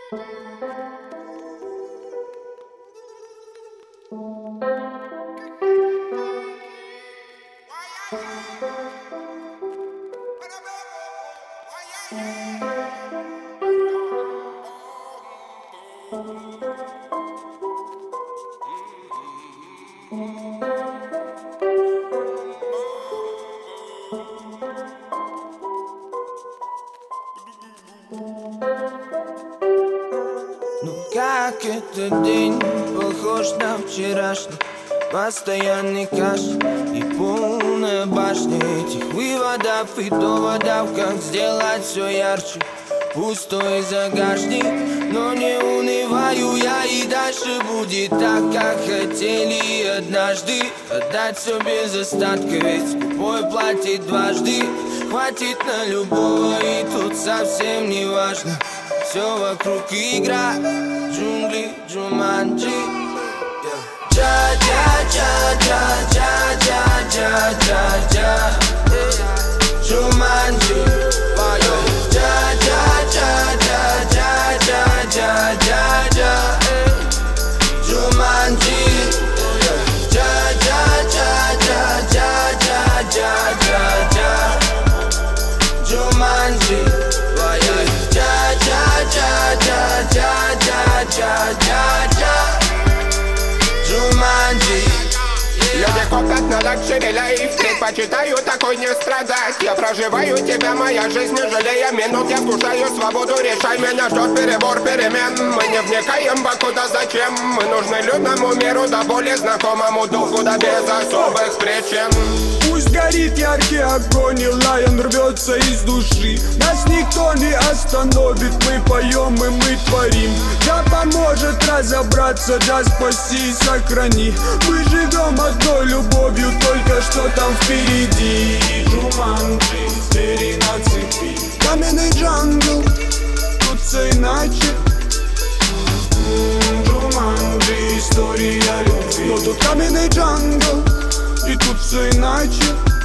Ну как этот день похож на вчерашний? Постоянный каш и полная башня этих выводов и доводов, как сделать все ярче. Пустой загашник, но не унываю я, и дальше будет так, как хотели однажды. Отдать все без остатка, ведь скупой платит дважды. Хватит на любого, и тут совсем не важно. Все вокруг игра, джунгли, Джуманджи. Джа-джа-джа-джа-джа-джа-джа-джа Джуманджи. Джа-джа-джа-джа-джа-джа-джа Джуманджи. Джа-джа-джа-джа-джа-джа-джа Джуманджи. Джа-джа-джа-джа-джа-джа Джуманджи. Люди копят на лакшери лайф, предпочитаю такой не страдать. Я проживаю тебя, моя жизнь, не жалея минут. Я вкушаю свободу, решай, меня ждет перебор перемен. Мы не вникаем покуда зачем. Мы нужны людному миру, да более знакомому духу, да без особых причин. Пусть горит яркий огонь, и лайон рвется из души. Нас никто не остановит, мы поем и мы творим. Да поможет разобраться, да спаси и сохрани. Мы живем одной любовью, только что там впереди. Джуманджи, звери на цепи. Каменный джангл, тут все иначе. Джуманджи, история любви. Но тут каменный джангл, и тут все иначе.